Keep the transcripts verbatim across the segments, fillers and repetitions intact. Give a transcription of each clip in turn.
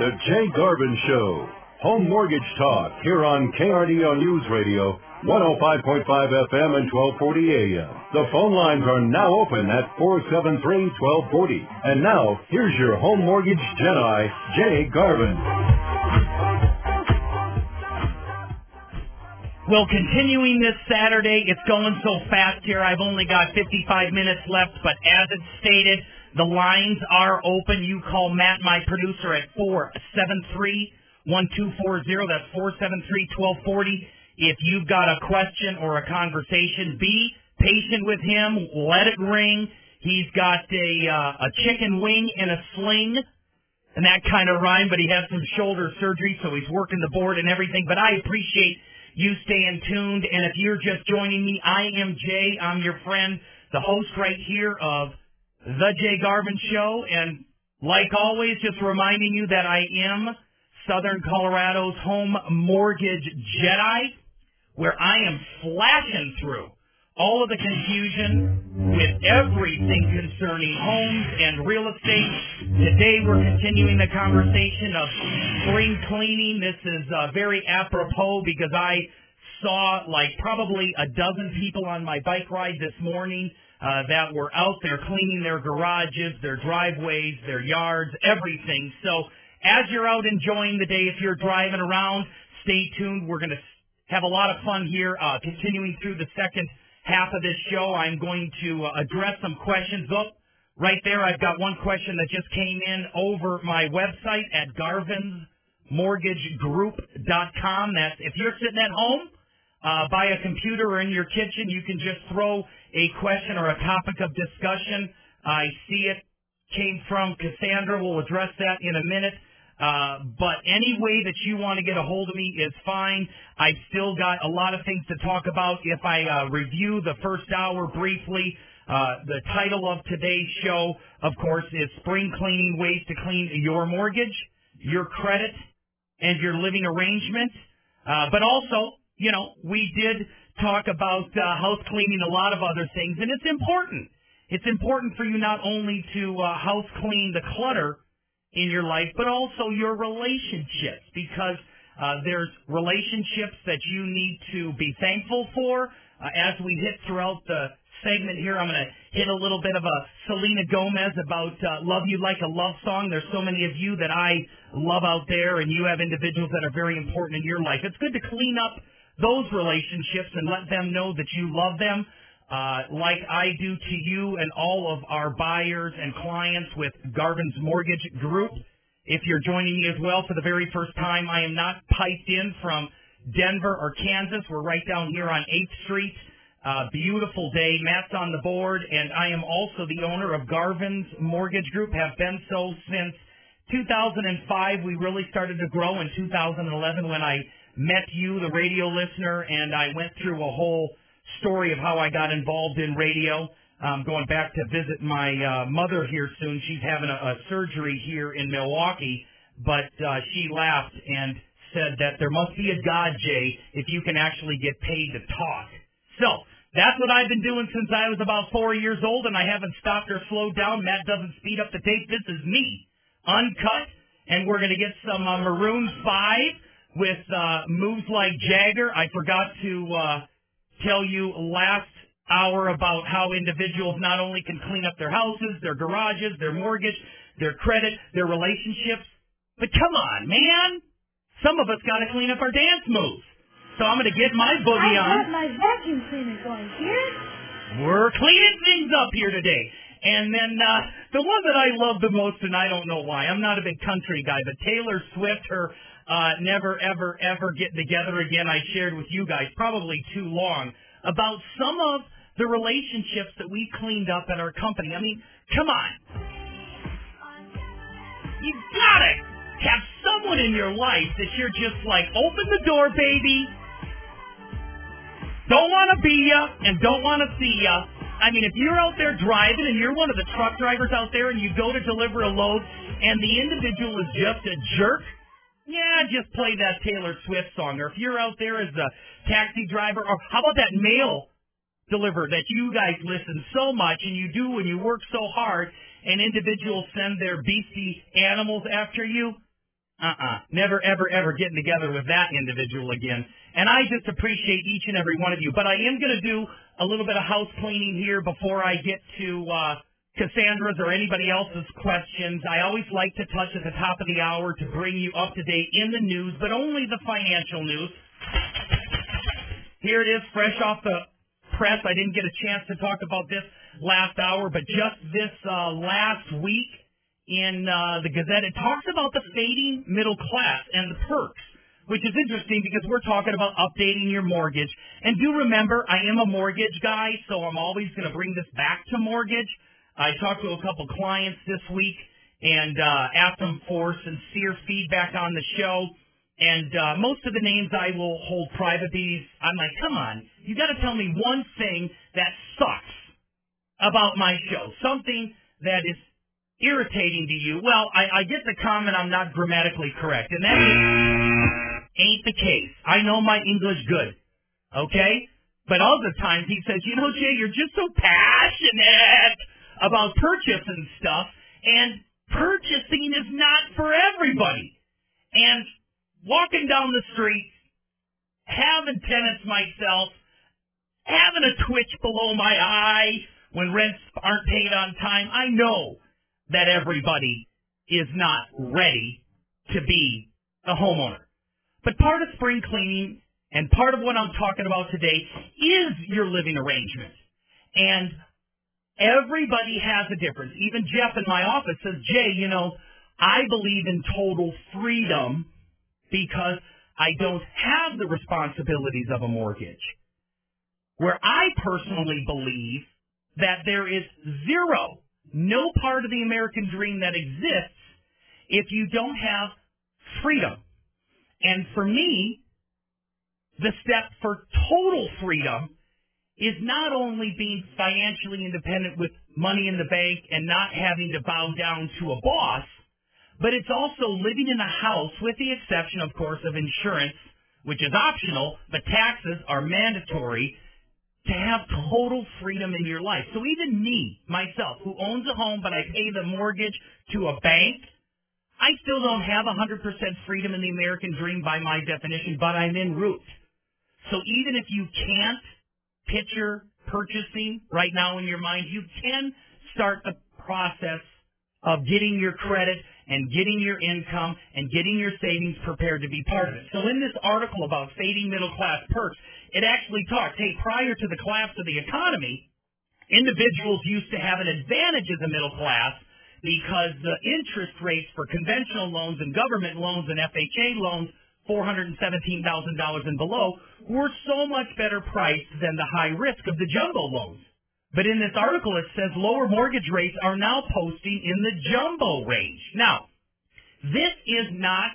The Jay Garvin Show. Home Mortgage Talk here on K R D O News Radio, one oh five point five F M and twelve forty A M. The phone lines are now open at four seven three, one two four zero. And now, here's your Home Mortgage Jedi, Jay Garvin. Well, continuing this Saturday, it's going so fast here. I've only got fifty-five minutes left, but as it's stated, the lines are open. You call Matt, my producer, at four seven three, one two four zero. That's four seven three, one two four zero. If you've got a question or a conversation, be patient with him. Let it ring. He's got a, uh, a chicken wing in a sling, and that kind of rhyme, but he had some shoulder surgery, so he's working the board and everything. But I appreciate you staying tuned, and if you're just joining me, I am Jay. I'm your friend, the host right here of The Jay Garvin Show, and like always, just reminding you that I am Southern Colorado's home mortgage Jedi, where I am flashing through all of the confusion with everything concerning homes and real estate. Today we're continuing the conversation of spring cleaning. This is uh, very apropos because I saw like probably a dozen people on my bike ride this morning uh, that were out there cleaning their garages, their driveways, their yards, everything. So as you're out enjoying the day, if you're driving around, stay tuned. We're going to have a lot of fun here, uh, continuing through the second half of this show. I'm going to uh, address some questions. Oh, right there, I've got one question that just came in over my website at garvins mortgage group dot com. That's if you're sitting at home uh, by a computer or in your kitchen, you can just throw a question or a topic of discussion. I see it came from Cassandra. We'll address that in a minute. Uh, but any way that you want to get a hold of me is fine. I've still got a lot of things to talk about. If I uh, review the first hour briefly, uh, the title of today's show, of course, is Spring Cleaning: Ways to Clean Your Mortgage, Your Credit, and Your Living Arrangement. Uh, but also, you know, we did talk about uh, house cleaning, a lot of other things, and it's important. It's important for you not only to uh, house clean the clutter in your life, but also your relationships, because uh, there's relationships that you need to be thankful for. Uh, as we hit throughout the segment here, I'm going to hit a little bit of a Selena Gomez about uh, Love You Like a Love Song. There's so many of you that I love out there, and you have individuals that are very important in your life. It's good to clean up those relationships and let them know that you love them. Uh, like I do to you and all of our buyers and clients with Garvin's Mortgage Group. If you're joining me as well for the very first time, I am not piped in from Denver or Kansas. We're right down here on eighth Street. Uh, beautiful day. Matt's on the board, and I am also the owner of Garvin's Mortgage Group, have been so since two thousand five. We really started to grow in two thousand eleven when I met you, the radio listener, and I went through a whole story of how I got involved in radio. I'm going back to visit my uh, mother here soon. She's having a, a surgery here in Milwaukee, but uh, she laughed and said that there must be a God, Jay, if you can actually get paid to talk. So that's what I've been doing since I was about four years old, and I haven't stopped or slowed down. Matt doesn't speed up the tape. This is me, uncut, and we're going to get some uh, Maroon five with uh, moves like Jagger. I forgot to Uh, tell you last hour about how individuals not only can clean up their houses, their garages, their mortgage, their credit, their relationships, but come on, man. Some of us got to clean up our dance moves. So I'm going to get my boogie on. I got my vacuum cleaner going here. We're cleaning things up here today. And then uh, the one that I love the most, and I don't know why, I'm not a big country guy, but Taylor Swift, her uh, never, ever, ever getting together again, I shared with you guys, probably too long, about some of the relationships that we cleaned up at our company. I mean, come on. You gotta have someone in your life that you're just like, open the door, baby. Don't want to be ya and don't want to see ya. I mean, if you're out there driving and you're one of the truck drivers out there and you go to deliver a load and the individual is just a jerk, yeah, just play that Taylor Swift song. Or if you're out there as a taxi driver, or how about that mail deliverer that you guys listen so much and you do when you work so hard and individuals send their beastie animals after you? Uh-uh. Never, ever, ever getting together with that individual again. And I just appreciate each and every one of you. But I am going to do a little bit of house cleaning here before I get to uh, Cassandra's or anybody else's questions. I always like to touch at the top of the hour to bring you up to date in the news, but only the financial news. Here it is, fresh off the press. I didn't get a chance to talk about this last hour, but just this uh, last week in uh, the Gazette, it talks about the fading middle class and the perks, which is interesting because we're talking about updating your mortgage. And do remember, I am a mortgage guy, so I'm always going to bring this back to mortgage. I talked to a couple clients this week and uh, asked them for sincere feedback on the show. And uh, most of the names I will hold private. These, I'm like, come on, you got to tell me one thing that sucks about my show, something that is irritating to you. Well, I, I get the comment I'm not grammatically correct, and that is, ain't the case. I know my English good, okay? But other times he says, you know, Jay, you're just so passionate about purchase and stuff, and purchasing is not for everybody. And walking down the street, having tenants myself, having a twitch below my eye when rents aren't paid on time, I know that everybody is not ready to be a homeowner. But part of spring cleaning and part of what I'm talking about today is your living arrangement. And everybody has a difference. Even Jeff in my office says, Jay, you know, I believe in total freedom because I don't have the responsibilities of a mortgage. Where I personally believe that there is zero, no part of the American dream that exists if you don't have freedom. And for me, the step for total freedom is not only being financially independent with money in the bank and not having to bow down to a boss, but it's also living in a house, with the exception, of course, of insurance, which is optional, but taxes are mandatory, to have total freedom in your life. So even me, myself, who owns a home, but I pay the mortgage to a bank, I still don't have one hundred percent freedom in the American dream by my definition, but I'm en route. So even if you can't picture purchasing right now in your mind, you can start the process of getting your credit and getting your income and getting your savings prepared to be part of it. So in this article about fading middle-class perks, it actually talks, hey, prior to the collapse of the economy, individuals used to have an advantage as a middle class because the interest rates for conventional loans and government loans and F H A loans, four hundred seventeen thousand dollars and below, were so much better priced than the high risk of the jumbo loans. But in this article, it says lower mortgage rates are now posting in the jumbo range. Now, this is not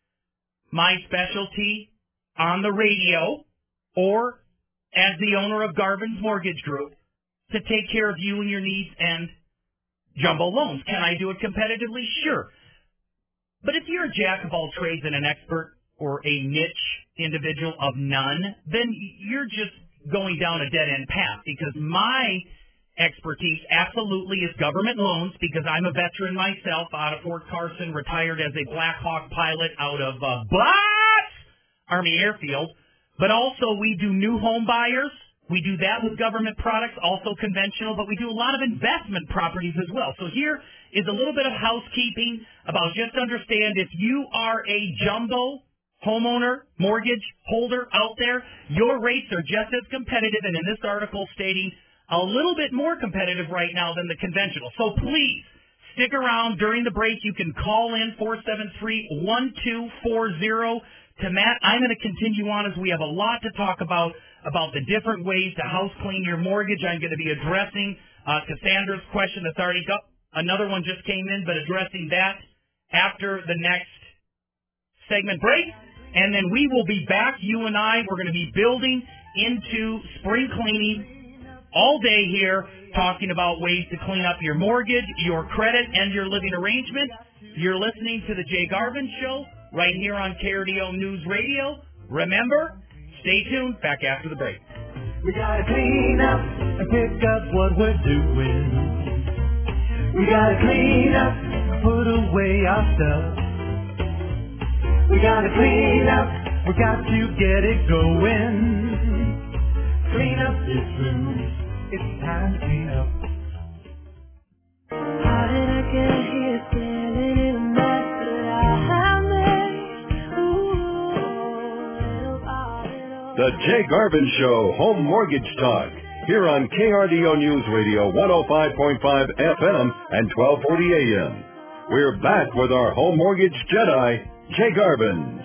my specialty on the radio or as the owner of Garvin's Mortgage Group to take care of you and your needs and jumbo loans. Can I do it competitively? Sure. But if you're a jack of all trades and an expert or a niche individual of none, then you're just going down a dead-end path, because my expertise absolutely is government loans, because I'm a veteran myself out of Fort Carson, retired as a Black Hawk pilot out of uh, Butts Army Airfield. But also we do new home buyers. We do that with government products, also conventional, but we do a lot of investment properties as well. So here is a little bit of housekeeping about just understand if you are a jumbo homeowner, mortgage holder out there, your rates are just as competitive, and in this article stating a little bit more competitive right now than the conventional. So please stick around. During the break, you can call in four seven three, one two four zero to Matt. I'm going to continue on as we have a lot to talk about, about the different ways to house clean your mortgage. I'm going to be addressing uh, Cassandra's question that's already got. Another one just came in, but addressing that after the next segment break. And then we will be back, you and I. We're going to be building into spring cleaning all day here, talking about ways to clean up your mortgage, your credit, and your living arrangement. You're listening to the Jay Garvin Show right here on K R D O News Radio. Remember, stay tuned. Back after the break. We got to clean up and pick up what we're doing. We got to clean up, put away our stuff. We gotta clean up. We got to get it going. Clean up this room. It's time to clean up. How did I get here standing in a mess that I have made? Ooh, little by little. The Jay Garvin Show, Home Mortgage Talk, here on K R D O News Radio, one oh five point five F M and twelve forty A M. We're back with our Home Mortgage Jedi, Jay Garvin.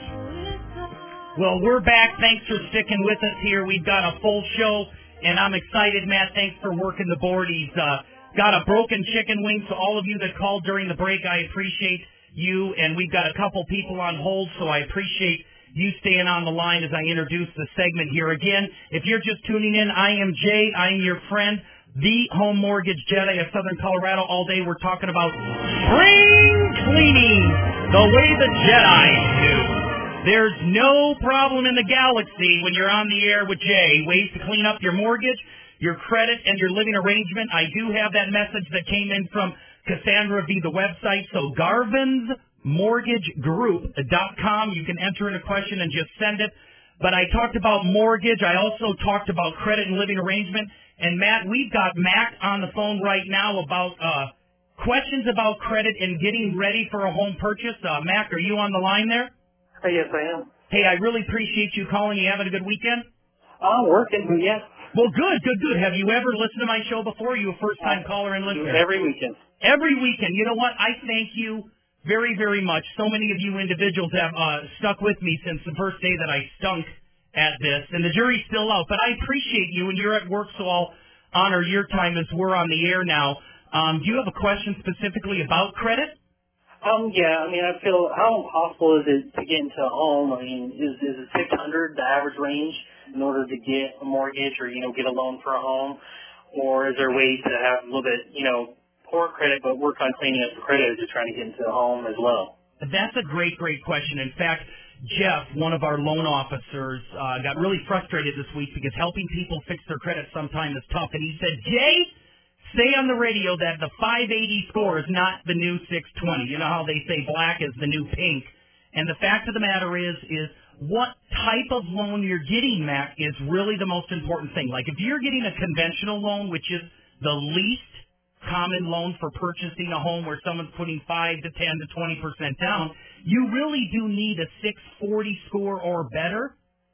Well, we're back. Thanks for sticking with us here. We've got a full show, and I'm excited, Matt. Thanks for working the board. He's uh, got a broken chicken wing, so all of you that called during the break, I appreciate you, and we've got a couple people on hold, so I appreciate you staying on the line as I introduce the segment here. Again, if you're just tuning in, I am Jay. I am your friend, the Home Mortgage Jedi of Southern Colorado. All day we're talking about spring cleaning the way the Jedi do. There's no problem in the galaxy when you're on the air with Jay. Ways to clean up your mortgage, your credit, and your living arrangement. I do have that message that came in from Cassandra via the website. So Garvin's Mortgage Group dot com. You can enter in a question and just send it. But I talked about mortgage. I also talked about credit and living arrangement. And, Matt, we've got Mac on the phone right now about uh, questions about credit and getting ready for a home purchase. Uh, Mac, are you on the line there? Hey, yes, I am. Hey, I really appreciate you calling. You having a good weekend? I'm working, yes. Well, good, good, good. Have you ever listened to my show before? Are you a first-time caller and listener? Every weekend. Every weekend. You know what? I thank you very, very much. So many of you individuals have uh, stuck with me since the first day that I stunk at this, and the jury's still out. But I appreciate you, and you're at work, so I'll honor your time as we're on the air now. Um, do you have a question specifically about credit? Um, yeah, I mean, I feel, how impossible is it to get into a home? I mean, is, is it six hundred the average range in order to get a mortgage or, you know, get a loan for a home? Or is there ways to have a little bit, you know, poor credit but work on cleaning up the credit as you're trying to get into a home as well? That's a great, great question. In fact, Jeff, one of our loan officers, uh, got really frustrated this week because helping people fix their credit sometimes is tough. And he said, Jay, say on the radio that the five eighty score is not the new six twenty. You know how they say black is the new pink. And the fact of the matter is, is what type of loan you're getting, Mac, is really the most important thing. Like if you're getting a conventional loan, which is the least common loan for purchasing a home where someone's putting five to ten to twenty percent down, you really do need a six forty score or better.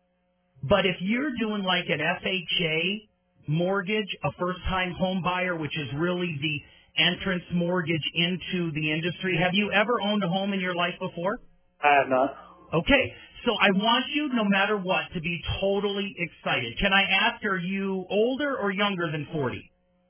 But if you're doing like an F H A mortgage, a first-time home buyer, which is really the entrance mortgage into the industry, have you ever owned a home in your life before? I have not. Okay, so I want you, no matter what, to be totally excited. Can I ask, are you older or younger than forty?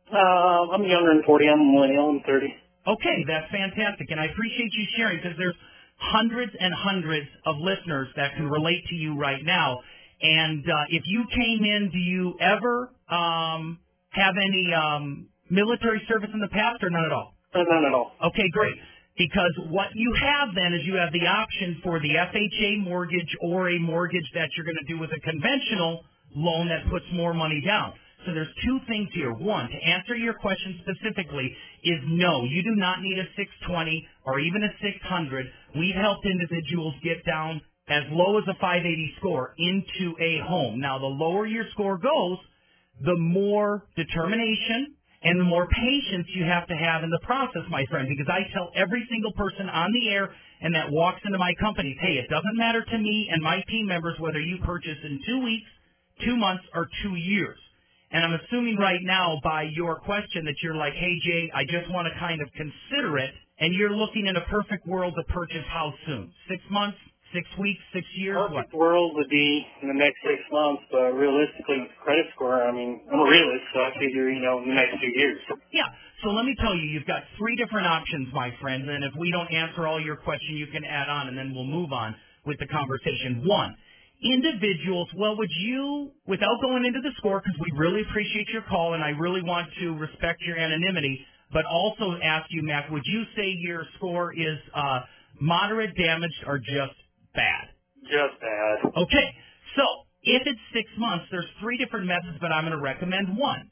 Uh, I'm younger than forty. I'm a millennial. I'm thirty. Okay, that's fantastic, and I appreciate you sharing because there's hundreds and hundreds of listeners that can relate to you right now. And uh, if you came in, do you ever um, have any um, military service in the past or none at all? Uh, none at all. Okay, great. Because what you have then is you have the option for the F H A mortgage or a mortgage that you're going to do with a conventional loan that puts more money down. So there's two things here. One, to answer your question specifically, is no, you do not need a six twenty or even a six hundred. We've helped individuals get down as low as a five eighty score into a home. Now, the lower your score goes, the more determination and the more patience you have to have in the process, my friend, because I tell every single person on the air and that walks into my companies, hey, it doesn't matter to me and my team members whether you purchase in two weeks, two months, or two years. And I'm assuming right now by your question that you're like, hey, Jay, I just want to kind of consider it, and you're looking in a perfect world to purchase how soon? Six months? Six weeks, six years? Perfect what? world would be in the next six months, but realistically with the credit score, I mean, I'm a realist, so I figure, you know, in the next few years. Yeah, so let me tell you, you've got three different options, my friend, and if we don't answer all your questions, you can add on, and then we'll move on with the conversation. One, individuals, well, would you, without going into the score, because we really appreciate your call, and I really want to respect your anonymity, but also ask you, Mac, would you say your score is uh, moderate, damaged, or just bad? Just bad. Okay, so if it's six months, there's three different methods, but I'm going to recommend one.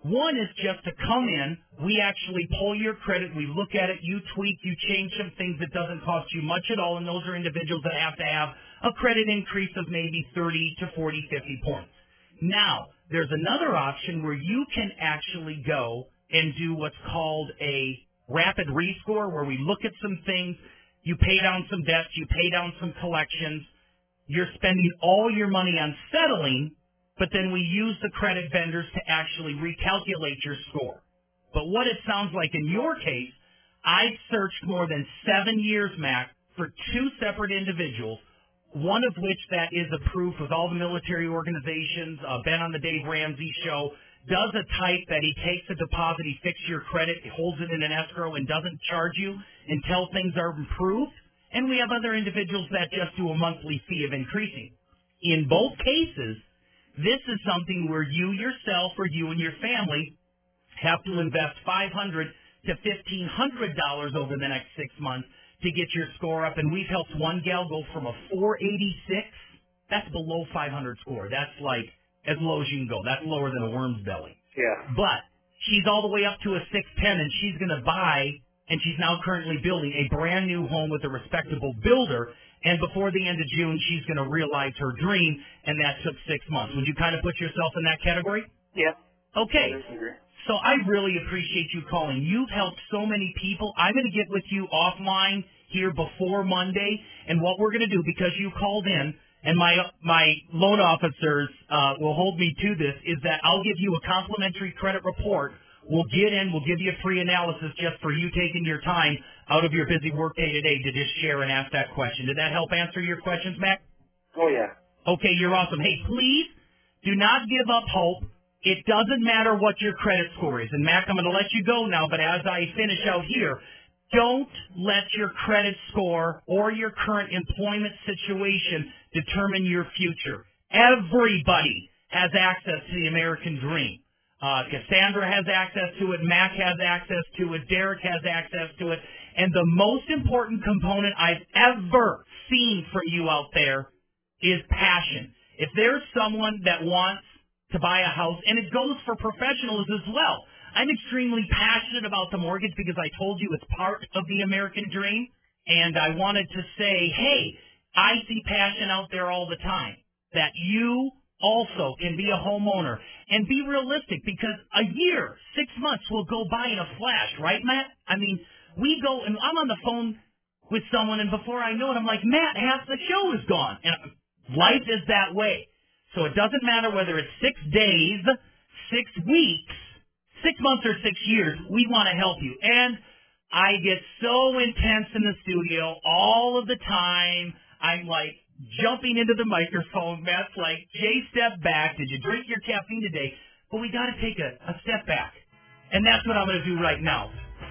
One is just to come in. We actually pull your credit. We look at it. You tweak. You change some things. It doesn't cost you much at all, and those are individuals that have to have a credit increase of maybe thirty to forty, fifty points. Now, there's another option where you can actually go and do what's called a rapid rescore, where we look at some things. You pay down some debts. You pay down some collections. You're spending all your money on settling, but then we use the credit vendors to actually recalculate your score. But what it sounds like in your case, I searched more than seven years, Mac, for two separate individuals, one of which that is approved with all the military organizations, uh, been on the Dave Ramsey show, does a type that he takes a deposit, he fixes your credit, he holds it in an escrow and doesn't charge you until things are improved. And we have other individuals that just do a monthly fee of increasing. In both cases, this is something where you yourself or you and your family have to invest five hundred to fifteen hundred dollars over the next six months to get your score up. And we've helped one gal go from a four eighty-six, that's below five hundred score. That's like as low as you can go. That's lower than a worm's belly. Yeah. But she's all the way up to a six ten, and she's going to buy, and she's now currently building a brand new home with a respectable builder. And before the end of June, she's going to realize her dream, and that took six months. Would you kind of put yourself in that category? Yeah. Okay. I agree. So I really appreciate you calling. You've helped so many people. I'm going to get with you offline here before Monday, and what we're going to do, because you called in, and my my loan officers uh, will hold me to this, is that I'll give you a complimentary credit report. We'll get in, we'll give you a free analysis just for you taking your time out of your busy workday today to just share and ask that question. Did that help answer your questions, Mac? Oh, yeah. Okay, you're awesome. Hey, please do not give up hope. It doesn't matter what your credit score is. And, Mac, I'm going to let you go now, but as I finish out here, don't let your credit score or your current employment situation determine your future. Everybody has access to the American dream. Uh, Cassandra has access to it. Mac has access to it. Derek has access to it. And the most important component I've ever seen from you out there is passion. If there's someone that wants to buy a house, and it goes for professionals as well, I'm extremely passionate about the mortgage because I told you it's part of the American dream, and I wanted to say, hey, I see passion out there all the time, that you also can be a homeowner and be realistic, because a year, six months will go by in a flash, right, Matt? I mean, we go, and I'm on the phone with someone, and before I know it, I'm like, Matt, half the show is gone. And life is that way. So it doesn't matter whether it's six days, six weeks, six months, or six years, we want to help you. And I get so intense in the studio all of the time. I'm like jumping into the microphone. Matt's like, Jay, step back. Did you drink your caffeine today? But we got to take a, a step back. And that's what I'm going to do right now.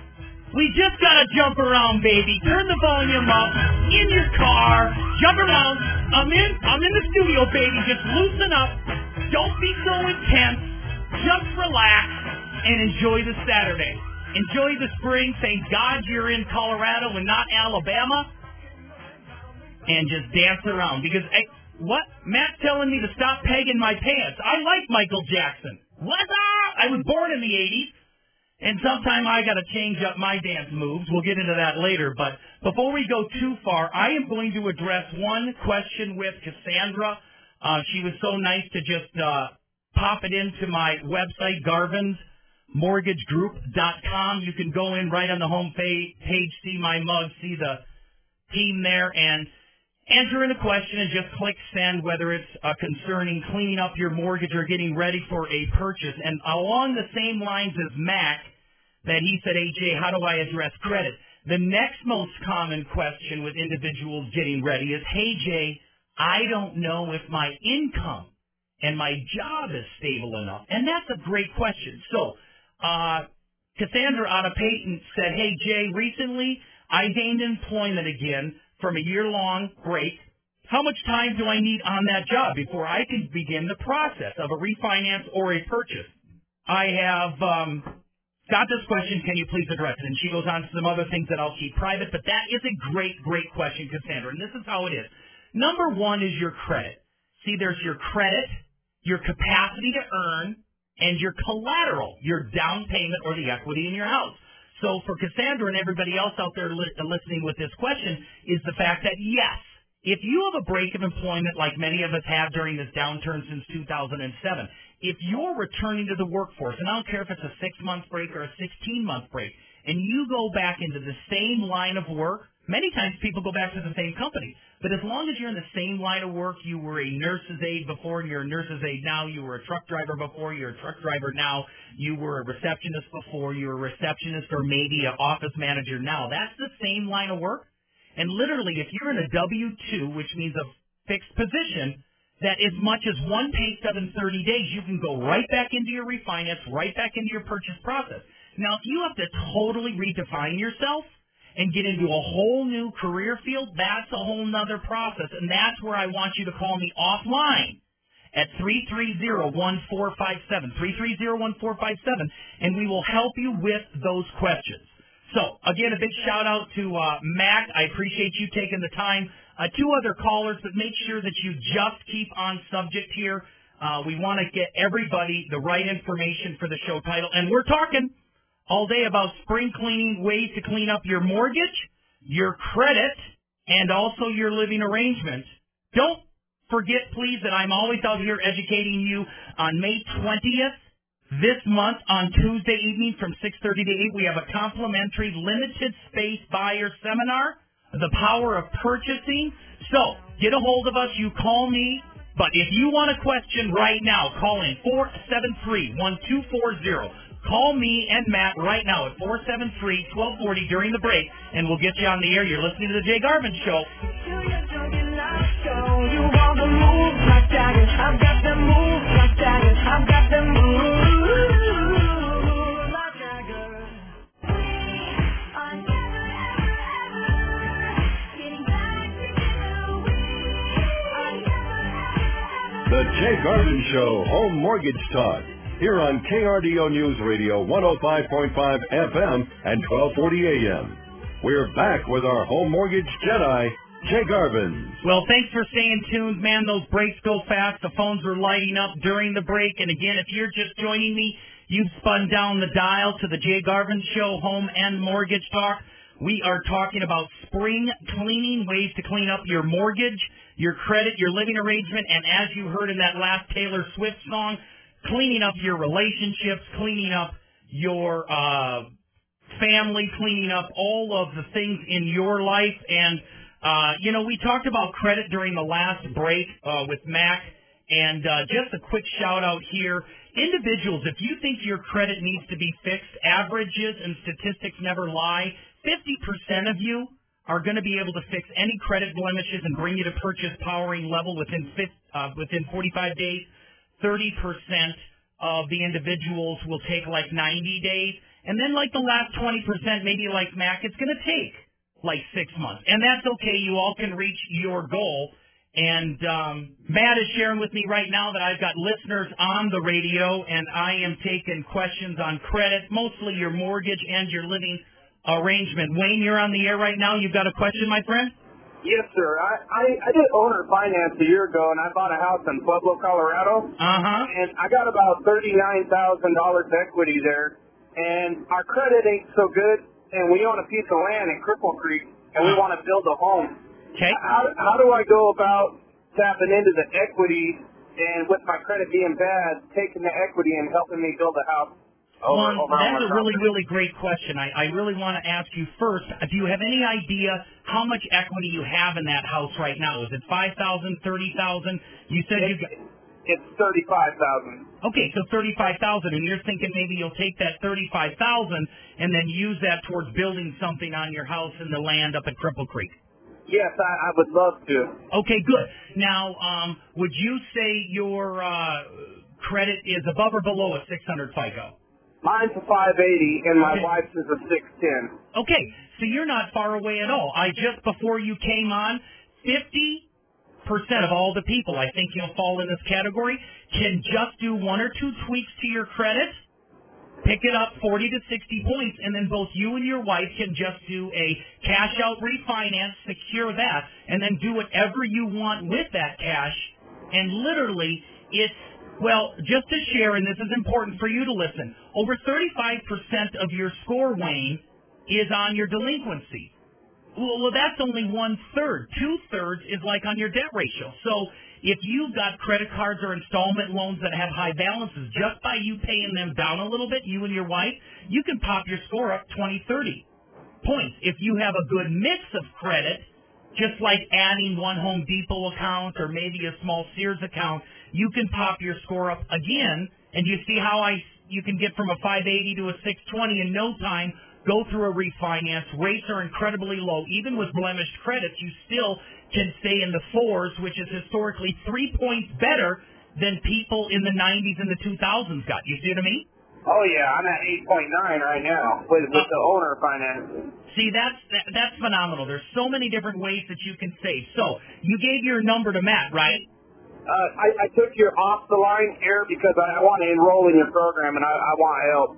We just got to jump around, baby. Turn the volume up in your car. Jump around. I'm in, I'm in the studio, baby. Just loosen up. Don't be so intense. Just relax and enjoy the Saturday. Enjoy the spring. Thank God you're in Colorado and not Alabama. And just dance around. Because, hey, what? Matt's telling me to stop pegging my pants. I like Michael Jackson. What's up? I was born in the eighties. And sometime I got to change up my dance moves. We'll get into that later. But before we go too far, I am going to address one question with Cassandra. Uh, she was so nice to just uh, pop it into my website, Garvin's Mortgage Group dot com. You can go in right on the home page, see my mug, see the team there, and enter in a question and just click send, whether it's uh, concerning cleaning up your mortgage or getting ready for a purchase. And along the same lines as Mac, that he said, A J, how do I address credit? The next most common question with individuals getting ready is, hey, Jay, I don't know if my income and my job is stable enough. And that's a great question. So uh, Cassandra out of Peyton said, hey, Jay, recently I gained employment again from a year-long break. How much time do I need on that job before I can begin the process of a refinance or a purchase? I have um, got this question. Can you please address it? And she goes on to some other things that I'll keep private, but that is a great, great question, Cassandra, and this is how it is. Number one is your credit. See, there's your credit, your capacity to earn, and your collateral, your down payment or the equity in your house. So for Cassandra and everybody else out there li- listening with this question is the fact that, yes, if you have a break of employment like many of us have during this downturn since two thousand seven, if you're returning to the workforce, and I don't care if it's a six-month break or a sixteen-month break, and you go back into the same line of work, many times people go back to the same company. But as long as you're in the same line of work, you were a nurse's aide before, and you're a nurse's aide now, you were a truck driver before, you're a truck driver now, you were a receptionist before, you're a receptionist or maybe an office manager now. That's the same line of work. And literally, if you're in a W two, which means a fixed position, that as much as one pay stub in thirty days, you can go right back into your refinance, right back into your purchase process. Now, if you have to totally redefine yourself and get into a whole new career field, that's a whole nother process. And that's where I want you to call me offline at three three zero, one four five seven, three three zero, one four five seven, and we will help you with those questions. So, again, a big shout-out to uh, Mac. I appreciate you taking the time. Uh, two other callers, but make sure that you just keep on subject here. Uh, we want to get everybody the right information for the show title. And we're talking all day about spring cleaning, ways to clean up your mortgage, your credit, and also your living arrangement. Don't forget, please, that I'm always out here educating you on May twentieth. This month on Tuesday evening from six thirty to eight, we have a complimentary limited space buyer seminar, The Power of Purchasing. So get a hold of us. You call me. But if you want a question right now, call in four seven three, one two four zero. Call me and Matt right now at four seven three, one two four zero during the break, and we'll get you on the air. You're listening to The Jay Garvin Show. You want the moves like Jagger. I've got them moves like Jagger. I've got them moves like Jagger. We are never, ever, ever getting back together. We are never, ever, ever. The Jay Garvin Show, Home Mortgage Talk, here on K R D O News Radio, one oh five point five F M and twelve forty A M. We're back with our Home Mortgage Jedi, Jay Garvin. Well, thanks for staying tuned, man. Those breaks go fast. The phones were lighting up during the break. And again, if you're just joining me, you've spun down the dial to the Jay Garvin Show, Home and Mortgage Talk. We are talking about spring cleaning, ways to clean up your mortgage, your credit, your living arrangement, and as you heard in that last Taylor Swift song, cleaning up your relationships, cleaning up your uh, family, cleaning up all of the things in your life. And Uh, you know, we talked about credit during the last break uh, with Mac, and uh, just a quick shout-out here. Individuals, if you think your credit needs to be fixed, averages and statistics never lie. fifty percent of you are going to be able to fix any credit blemishes and bring you to purchase powering level within uh, within forty-five days. thirty percent of the individuals will take like ninety days. And then like the last twenty percent, maybe like Mac, it's going to take like six months. And that's okay. You all can reach your goal. And um, Matt is sharing with me right now that I've got listeners on the radio, and I am taking questions on credit, mostly your mortgage and your living arrangement. Wayne, you're on the air right now. You've got a question, my friend? Yes, sir. I, I, I did owner finance a year ago, and I bought a house in Pueblo, Colorado. Uh-huh. And I got about thirty-nine thousand dollars equity there. And our credit ain't so good. And we own a piece of land in Cripple Creek, and we want to build a home. Okay. How, how do I go about tapping into the equity, and with my credit being bad, taking the equity and helping me build a house? Over, Well, over that's a really, property? really great question. I, I really want to ask you first, do you have any idea how much equity you have in that house right now? Is it five thousand dollars, thirty thousand dollars? You said you got... It's thirty-five thousand dollars. Okay, so thirty-five thousand dollars, and you're thinking maybe you'll take that thirty-five thousand dollars and then use that towards building something on your house in the land up at Cripple Creek. Yes, I, I would love to. Okay, good. Now, um, would you say your uh, credit is above or below a six hundred FICO? Mine's a five eighty, and my Okay. wife's is a six ten. Okay, so you're not far away at all. I just, before you came on, fifty percent of all the people, I think you'll fall in this category, can just do one or two tweaks to your credit, pick it up forty to sixty points, and then both you and your wife can just do a cash-out refinance, secure that, and then do whatever you want with that cash. And literally, it's Well, just to share, and this is important for you to listen, over thirty-five percent of your score, Wayne, is on your delinquency. Well, well that's only one-third. Two-thirds is like on your debt ratio. So if you've got credit cards or installment loans that have high balances, just by you paying them down a little bit, you and your wife, you can pop your score up twenty, thirty points. If you have a good mix of credit, just like adding one Home Depot account or maybe a small Sears account, you can pop your score up again. And you see how I you can get from a five eighty to a six twenty in no time, go through a refinance. Rates are incredibly low. Even with blemished credits, you still can stay in the fours, which is historically three points better than people in the nineties and the two thousands got. You see what I mean? Oh, yeah, I'm at eight point nine right now with, with the owner finance. See, that's that, that's phenomenal. There's so many different ways that you can save. So, you gave your number to Matt, right? Uh, I, I took you off the line here because I, I want to enroll in your program and I, I want help.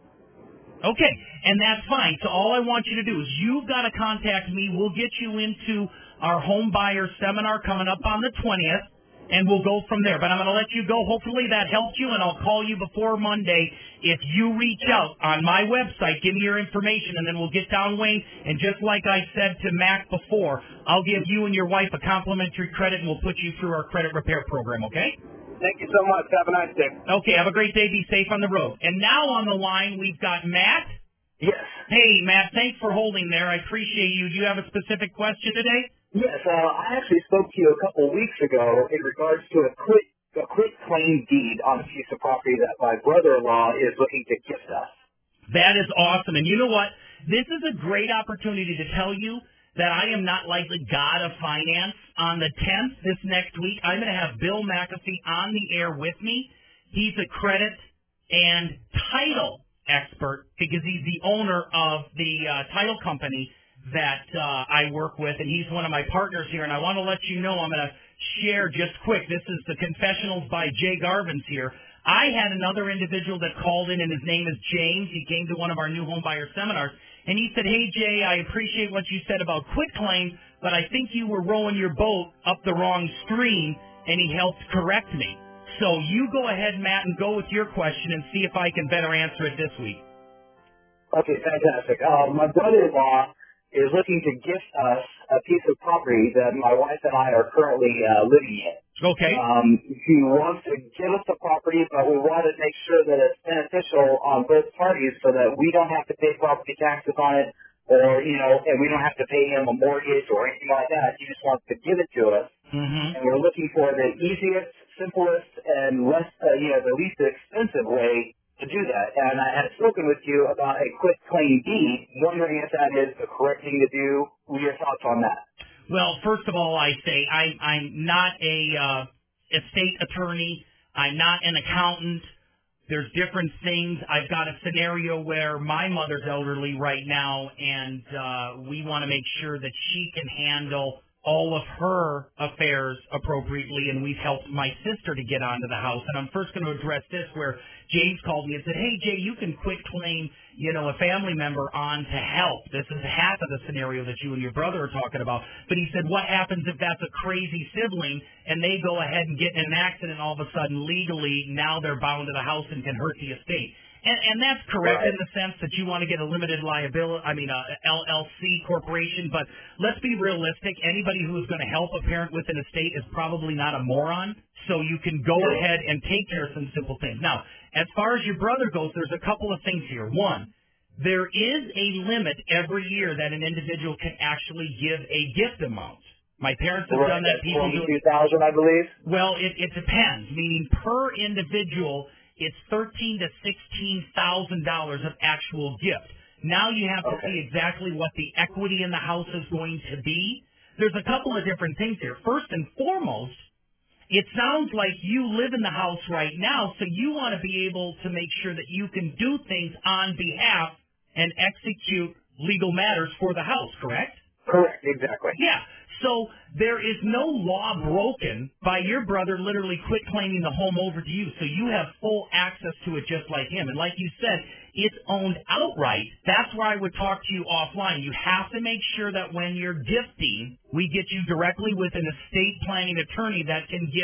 Okay, and that's fine. So all I want you to do is you've got to contact me. We'll get you into our home buyer seminar coming up on the twentieth, and we'll go from there. But I'm going to let you go. Hopefully that helped you, and I'll call you before Monday. If you reach out on my website, give me your information, and then we'll get down, Wayne. And just like I said to Mac before, I'll give you and your wife a complimentary credit, and we'll put you through our credit repair program, okay? Thank you so much. Have a nice day. Okay, have a great day. Be safe on the road. And now on the line, we've got Matt. Yes. Hey, Matt, thanks for holding there. I appreciate you. Do you have a specific question today? Yes, uh, I actually spoke to you a couple of weeks ago in regards to a quick a quick claim deed on a piece of property that my brother-in-law is looking to gift us. That is awesome. And you know what? This is a great opportunity to tell you that I am not like the god of finance. On the tenth, this next week, I'm going to have Bill McAfee on the air with me. He's a credit and title expert because he's the owner of the uh, title company that uh, I work with, and he's one of my partners here. And I want to let you know, I'm going to share just quick. This is the Confessionals by Jay Garvin's here. I had another individual that called in, and his name is James. He came to one of our new home buyer seminars, and he said, hey, Jay, I appreciate what you said about quit claim, but I think you were rowing your boat up the wrong stream, and he helped correct me. So you go ahead, Matt, and go with your question and see if I can better answer it this week. Okay, fantastic. Uh, my brother-in-law is looking to gift us a piece of property that my wife and I are currently uh, living in. Okay. Um, he wants to give us the property, but we want to make sure that it's beneficial on both parties so that we don't have to pay property taxes on it, or, you know, and we don't have to pay him a mortgage or anything like that. He just wants to give it to us. Mm-hmm. And we're looking for the easiest, simplest, and less, uh, you know, the least expensive way to do that. And I had spoken with you about a quick claim deed, wondering if that is the correct thing to do. What are your thoughts on that? Well, first of all, I say I, I'm not a uh, estate attorney. I'm not an accountant. There's different things. I've got a scenario where my mother's elderly right now, and uh, we want to make sure that she can handle all of her affairs appropriately, and we've helped my sister to get onto the house. And I'm first going to address this where James called me and said, hey, Jay, you can quit claim, you know, a family member on to help. This is half of the scenario that you and your brother are talking about. But he said, what happens if that's a crazy sibling and they go ahead and get in an accident all of a sudden legally, now they're bound to the house and can hurt the estate? And, and that's correct in the sense that you want to get a limited liability, I mean, a L L C corporation, but let's be realistic. Anybody who is going to help a parent with an estate is probably not a moron, so you can go ahead and take care of some simple things. Now, as far as your brother goes, there's a couple of things here. One, there is a limit every year that an individual can actually give a gift amount. My parents have right. done that. People do twenty-two thousand, I believe. Well, it, it depends, meaning per individual, it's thirteen to sixteen thousand dollars of actual gift. Now you have to okay. see exactly what the equity in the house is going to be. There's a couple of different things here. First and foremost, it sounds like you live in the house right now, so you want to be able to make sure that you can do things on behalf and execute legal matters for the house, correct? Correct, exactly. Yeah. So there is no law broken by your brother literally quit claiming the home over to you. So you have full access to it just like him. And like you said, it's owned outright. That's where I would talk to you offline. You have to make sure that when you're gifting, we get you directly with an estate planning attorney that can give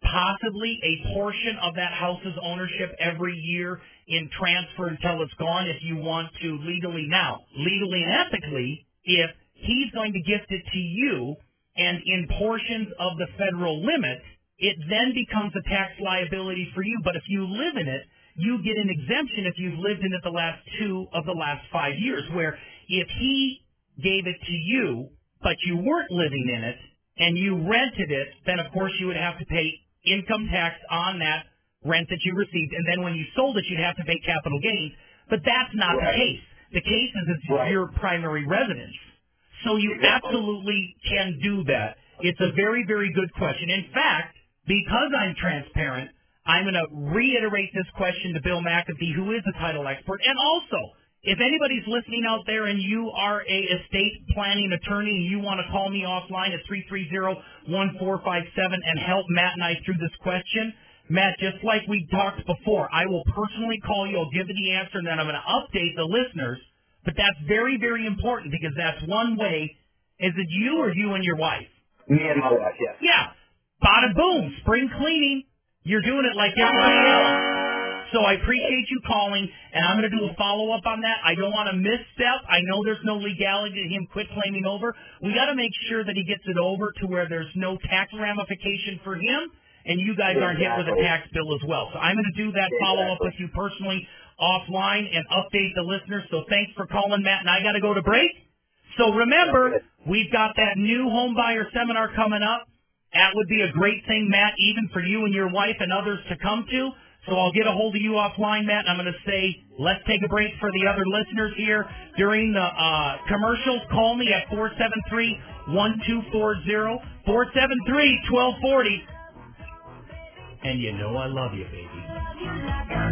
possibly a portion of that house's ownership every year in transfer until it's gone if you want to legally. Now, legally and ethically, if he's going to gift it to you and in portions of the federal limit, it then becomes a tax liability for you. But if you live in it, you get an exemption if you've lived in it the last two of the last five years, where if he gave it to you, but you weren't living in it, and you rented it, then of course you would have to pay income tax on that rent that you received, and then when you sold it, you'd have to pay capital gains. But that's not Right. the case. The case is it's Right. your primary residence. So you absolutely can do that. It's a very, very good question. In fact, because I'm transparent, I'm going to reiterate this question to Bill McAfee, who is a title expert. And also, if anybody's listening out there and you are a estate planning attorney and you want to call me offline at three three zero, one four five seven and help Matt and I through this question, Matt, just like we talked before, I will personally call you, I'll give you the answer, and then I'm going to update the listeners. But that's very, very important because that's one way. Is it you or you and your wife? Me and my wife, yes. Yeah. Bada boom, spring cleaning. You're doing it like everybody else. So I appreciate you calling, and I'm going to do a follow-up on that. I don't want to misstep. I know there's no legality to him quit claiming over. We got to make sure that he gets it over to where there's no tax ramification for him, and you guys aren't hit with a tax bill as well. So I'm going to do that follow-up with you personally offline and update the listeners. So thanks for calling, Matt, and I got to go to break. So remember, we've got that new home buyer seminar coming up. That would be a great thing, Matt, even for you and your wife and others to come to. So I'll get a hold of you offline, Matt, and I'm going to say, let's take a break for the other listeners here. During the uh, commercials, call me at four seven three, one two four zero, four seven three, one two four zero. And you know I love you, baby.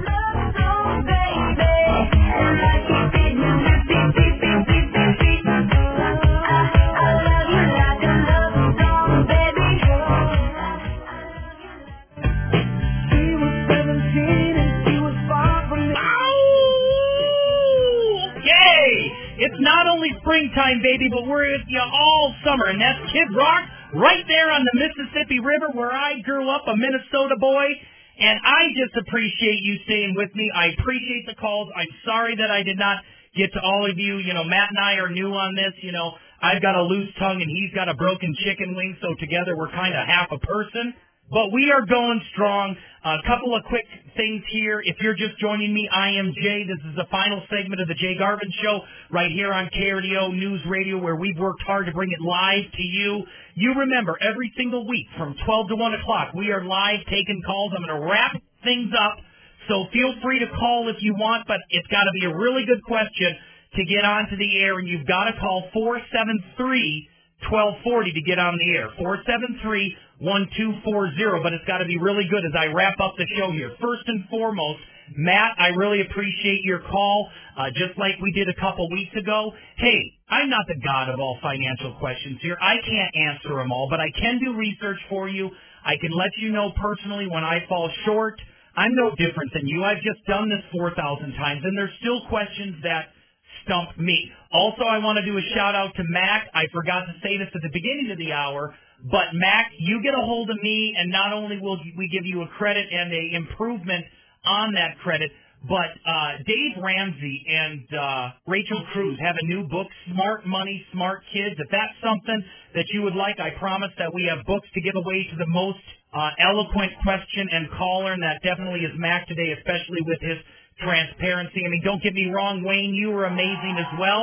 It's not only springtime, baby, but we're with you all summer, and that's Kid Rock right there on the Mississippi River where I grew up, a Minnesota boy, and I just appreciate you staying with me. I appreciate the calls. I'm sorry that I did not get to all of you. You know, Matt and I are new on this. You know, I've got a loose tongue, and he's got a broken chicken wing, so together we're kind of half a person. But we are going strong. A couple of quick things here. If you're just joining me, I am Jay. This is the final segment of the Jay Garvin Show right here on K R D O News Radio, where we've worked hard to bring it live to you. You remember, every single week from twelve to one o'clock, we are live taking calls. I'm going to wrap things up, so feel free to call if you want, but it's got to be a really good question to get onto the air, and you've got to call four seven three, one two four zero to get on the air. four seven three, one two four zero, but it's got to be really good as I wrap up the show here. First and foremost, Matt, I really appreciate your call, uh, just like we did a couple weeks ago. Hey, I'm not the god of all financial questions here. I can't answer them all, but I can do research for you. I can let you know personally when I fall short. I'm no different than you. I've just done this four thousand times, and there's still questions that stump me. Also, I want to do a shout-out to Mac. I forgot to say this at the beginning of the hour, but Mac, you get a hold of me, and not only will we give you a credit and a improvement on that credit, but uh, Dave Ramsey and uh, Rachel Cruz have a new book, Smart Money, Smart Kids. If that's something that you would like, I promise that we have books to give away to the most uh, eloquent question and caller, and that definitely is Mac today, especially with his transparency. I mean, don't get me wrong, Wayne, you were amazing as well.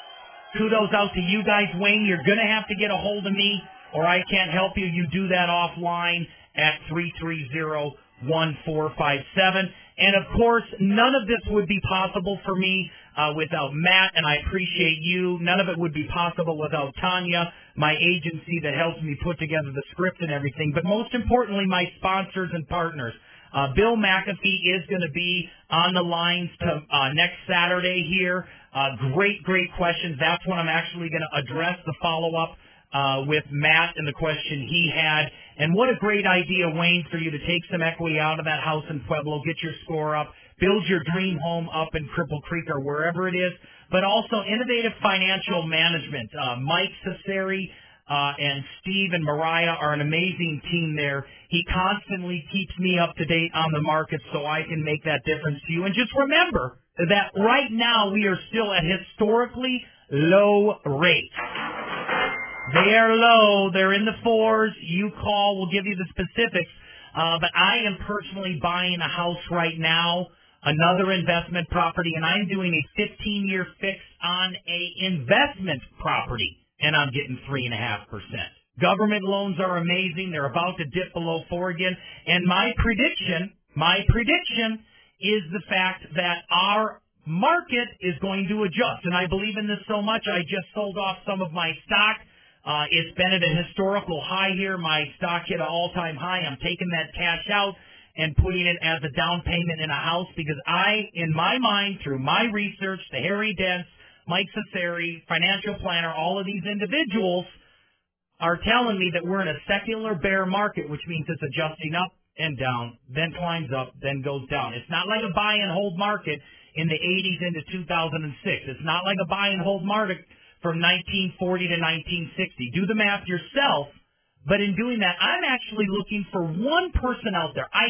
Kudos out to you guys, Wayne. You're going to have to get a hold of me, or I can't help you. You do that offline at three three zero, one four five seven. And, of course, none of this would be possible for me uh, without Matt, and I appreciate you. None of it would be possible without Tanya, my agency that helps me put together the script and everything. But most importantly, my sponsors and partners. Uh, Bill McAfee is going to be on the lines to, uh, next Saturday here. Uh, great, great questions. That's when I'm actually going to address the follow-up uh, with Matt and the question he had. And what a great idea, Wayne, for you to take some equity out of that house in Pueblo, get your score up, build your dream home up in Cripple Creek or wherever it is, but also innovative financial management. Uh, Mike Cesari, Uh, and Steve and Mariah are an amazing team there. He constantly keeps me up to date on the market so I can make that difference to you. And just remember that right now we are still at historically low rates. They are low. They're in the fours. You call. We'll give you the specifics. Uh, but I am personally buying a house right now, another investment property, and I'm doing a fifteen-year fix on a investment property. And I'm getting three and a half percent. Government loans are amazing. They're about to dip below four again. And my prediction, my prediction is the fact that our market is going to adjust. And I believe in this so much, I just sold off some of my stock. Uh, it's been at a historical high here. My stock hit an all-time high. I'm taking that cash out and putting it as a down payment in a house because I, in my mind, through my research, the Harry Dents, Mike Cesari, financial planner, all of these individuals are telling me that we're in a secular bear market, which means it's adjusting up and down, then climbs up, then goes down. It's not like a buy and hold market in the eighties into two thousand six. It's not like a buy and hold market from nineteen forty to nineteen sixty. Do the math yourself. But in doing that, I'm actually looking for one person out there. I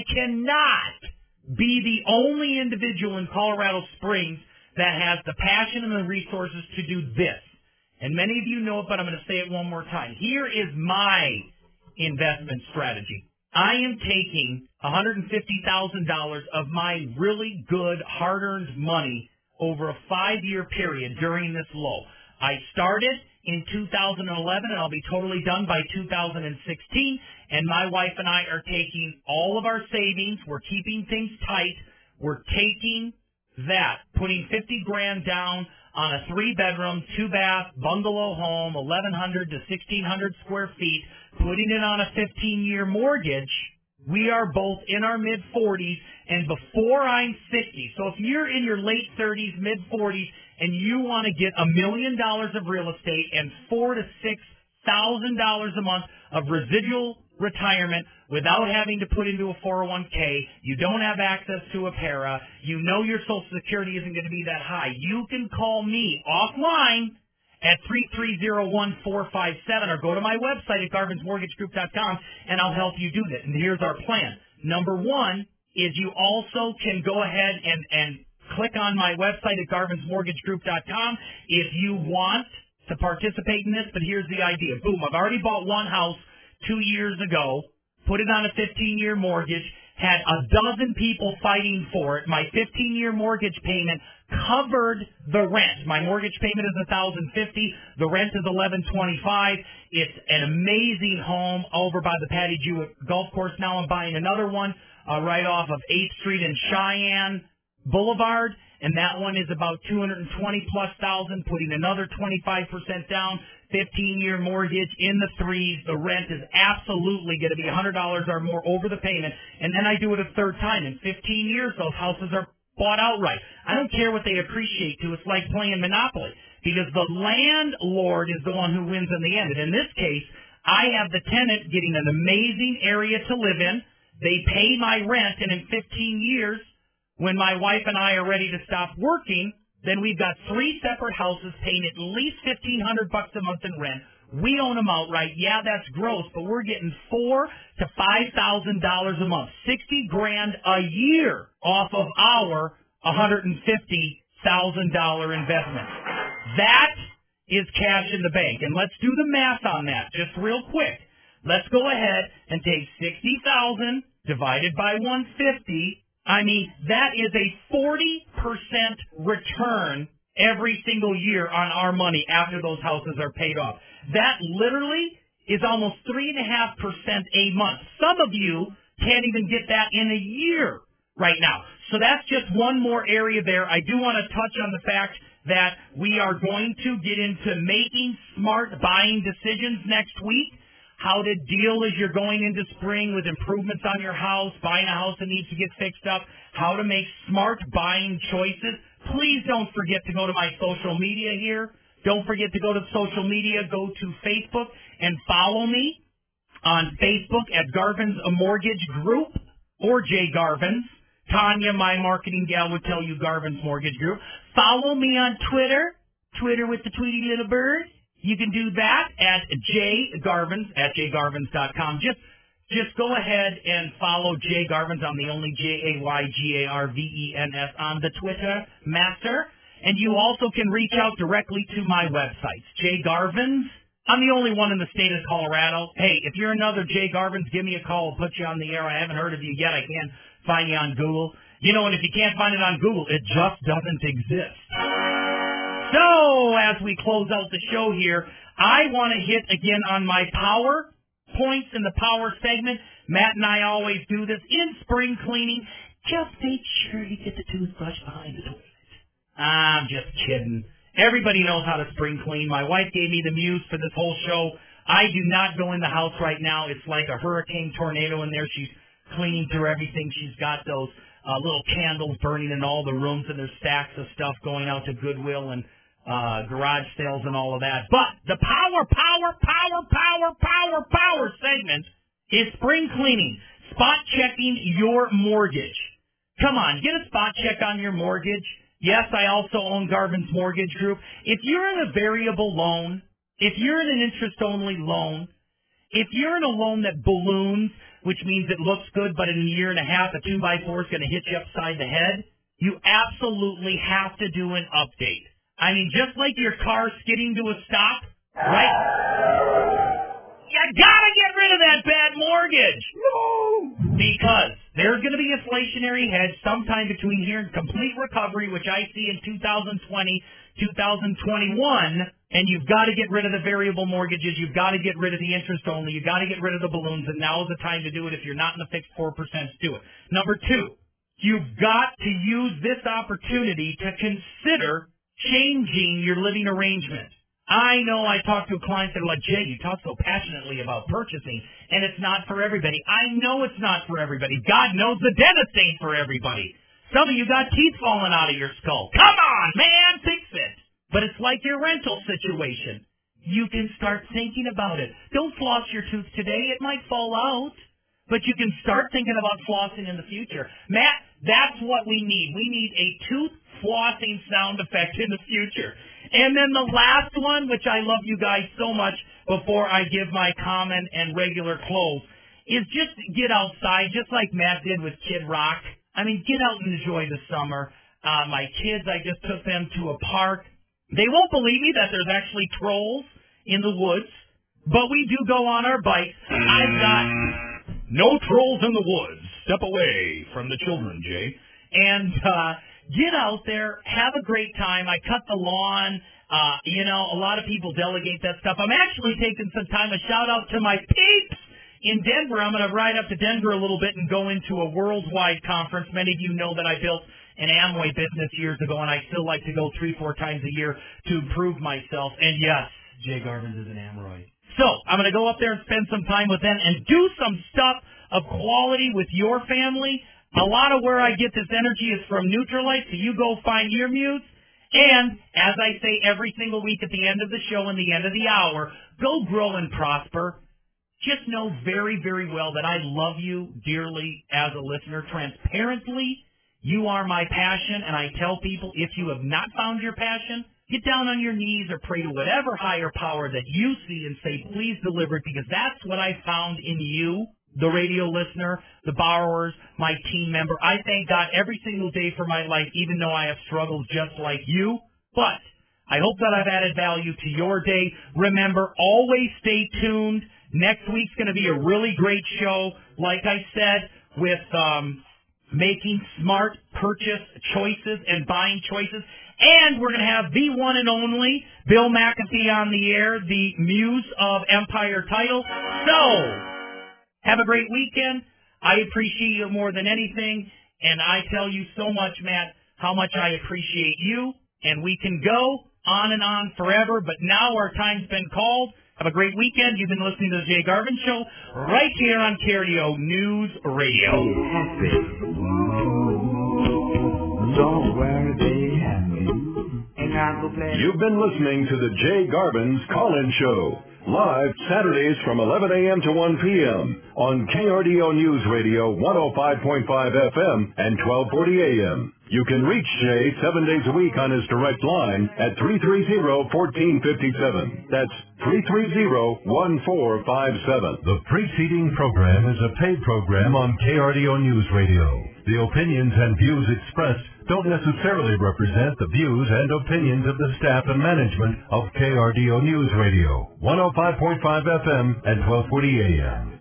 cannot be the only individual in Colorado Springs that has the passion and the resources to do this. And many of you know it, but I'm going to say it one more time. Here is my investment strategy. I am taking one hundred fifty thousand dollars of my really good, hard-earned money over a five-year period during this low. I started in two thousand eleven, and I'll be totally done by two thousand sixteen, and my wife and I are taking all of our savings. We're keeping things tight. We're taking that, putting fifty grand down on a three-bedroom, two-bath bungalow home, eleven hundred to sixteen hundred square feet, putting it on a fifteen-year mortgage. We are both in our mid-forties, and before I'm sixty, so if you're in your late thirties, mid-forties, and you want to get a million dollars of real estate and four to six thousand dollars a month of residual retirement without having to put into a four oh one k, you don't have access to a para, you know your Social Security isn't going to be that high, you can call me offline at three three zero, one four five seven or go to my website at garvins mortgage group dot com and I'll help you do that. And here's our plan. Number one is you also can go ahead and, and click on my website at garvins mortgage group dot com if you want to participate in this, but here's the idea. Boom, I've already bought one house two years ago, put it on a fifteen-year mortgage, had a dozen people fighting for it. My fifteen-year mortgage payment covered the rent. My mortgage payment is one thousand fifty dollars. The rent is eleven twenty-five. It's an amazing home over by the Patty Jewett Golf Course. Now I'm buying another one uh, right off of eighth street in Cheyenne Boulevard, and that one is about two hundred twenty plus thousand, putting another twenty-five percent down, fifteen-year mortgage in the threes. The rent is absolutely going to be one hundred dollars or more over the payment, and then I do it a third time. In fifteen years, those houses are bought outright. I don't care what they appreciate to. It's like playing Monopoly, because the landlord is the one who wins in the end. And in this case, I have the tenant getting an amazing area to live in. They pay my rent, and in fifteen years, when my wife and I are ready to stop working, then we've got three separate houses paying at least fifteen hundred bucks a month in rent. We own them outright. Yeah, that's gross, but we're getting four to five thousand dollars a month, sixty grand a year off of our one hundred and fifty thousand dollar investment. That is cash in the bank, and let's do the math on that just real quick. Let's go ahead and take sixty thousand divided by one hundred fifty. I mean, that is a forty percent return every single year on our money after those houses are paid off. That literally is almost three point five percent a month. Some of you can't even get that in a year right now. So that's just one more area there. I do want to touch on the fact that we are going to get into making smart buying decisions next week. How to deal as you're going into spring with improvements on your house, buying a house that needs to get fixed up, how to make smart buying choices. Please don't forget to go to my social media here. Don't forget to go to social media, go to Facebook, and follow me on Facebook at Garvin's Mortgage Group or Jay Garvin's. Tanya, my marketing gal, would tell you Garvin's Mortgage Group. Follow me on Twitter, Twitter with the Tweety Little Bird, You can do that at Jay Garvins, at jay garvins dot com. Just just go ahead and follow Jay Garvins. I'm the only J A Y G A R V E N S on the Twitter master. And you also can reach out directly to my website, Jay Garvins. I'm the only one in the state of Colorado. Hey, if you're another Jay Garvins, give me a call. I'll put you on the air. I haven't heard of you yet. I can't find you on Google. You know, and if you can't find it on Google, it just doesn't exist. So, as we close out the show here, I want to hit again on my power points in the power segment. Matt and I always do this in spring cleaning. Just make sure you get the toothbrush behind the toilet. I'm just kidding. Everybody knows how to spring clean. My wife gave me the muse for this whole show. I do not go in the house right now. It's like a hurricane tornado in there. She's cleaning through everything. She's got those uh, little candles burning in all the rooms, and there's stacks of stuff going out to Goodwill and uh, garage sales and all of that. But the power, power, power, power, power, power segment is spring cleaning, spot checking your mortgage. Come on, get a spot check on your mortgage. Yes, I also own Garvin's Mortgage Group. If you're in a variable loan, if you're in an interest-only loan, if you're in a loan that balloons, which means it looks good, but in a year and a half, a two by four is going to hit you upside the head, you absolutely have to do an update. I mean, just like your car skidding to a stop, right? You gotta get rid of that bad mortgage. No. Because there's going to be inflationary hedge sometime between here and complete recovery, which I see in two thousand twenty, two thousand twenty-one, and you've got to get rid of the variable mortgages. You've got to get rid of the interest only. You've got to get rid of the balloons, and now is the time to do it. If you're not in the fixed four percent, do it. Number two, you've got to use this opportunity to consider changing your living arrangement. I know I talk to clients that are like, Jay, you talk so passionately about purchasing, and it's not for everybody. I know it's not for everybody. God knows the dentist ain't for everybody. Some of you got teeth falling out of your skull. Come on, man, fix it. But it's like your rental situation. You can start thinking about it. Don't floss your tooth today. It might fall out. But you can start thinking about flossing in the future. Matt, that's what we need. We need a tooth flossing sound effect in the future. And then the last one, which I love you guys so much before I give my common and regular close, is just get outside, just like Matt did with Kid Rock. I mean, get out and enjoy the summer. Uh, my kids, I just took them to a park. They won't believe me that there's actually trolls in the woods, but we do go on our bikes. I've got no trolls in the woods. Step away from the children, Jay. And, uh, get out there, have a great time. I cut the lawn. Uh, you know, a lot of people delegate that stuff. I'm actually taking some time, a shout-out to my peeps in Denver. I'm going to ride up to Denver a little bit and go into a worldwide conference. Many of you know that I built an Amway business years ago, and I still like to go three, four times a year to improve myself. And, yes, Jay Garvins is an Amroy. So I'm going to go up there and spend some time with them and do some stuff of quality with your family. A lot of where I get this energy is from Neutralite, so you go find your muse. And, as I say every single week at the end of the show and the end of the hour, go grow and prosper. Just know very, very well that I love you dearly as a listener. Transparently, you are my passion, and I tell people, if you have not found your passion, get down on your knees or pray to whatever higher power that you see and say, please deliver it, because that's what I found in you. The radio listener, the borrowers, my team member. I thank God every single day for my life, even though I have struggles just like you. But I hope that I've added value to your day. Remember, always stay tuned. Next week's going to be a really great show, like I said, with um, making smart purchase choices and buying choices. And we're going to have the one and only Bill McAfee on the air, the muse of Empire Title. So, have a great weekend. I appreciate you more than anything, and I tell you so much, Matt, how much I appreciate you, and we can go on and on forever, but now our time's been called. Have a great weekend. You've been listening to the Jay Garvin Show right here on K R D O News Radio. You've been listening to the Jay Garvin's Call-In Show. Live Saturdays from eleven a.m. to one p.m. on K R D O News Radio one oh five point five F M and twelve forty A M. You can reach Jay seven days a week on his direct line at three three zero, one four five seven. That's three three zero, one four five seven. The preceding program is a paid program on K R D O News Radio. The opinions and views expressed don't necessarily represent the views and opinions of the staff and management of K R D O News Radio, one oh five point five F M and twelve forty A M.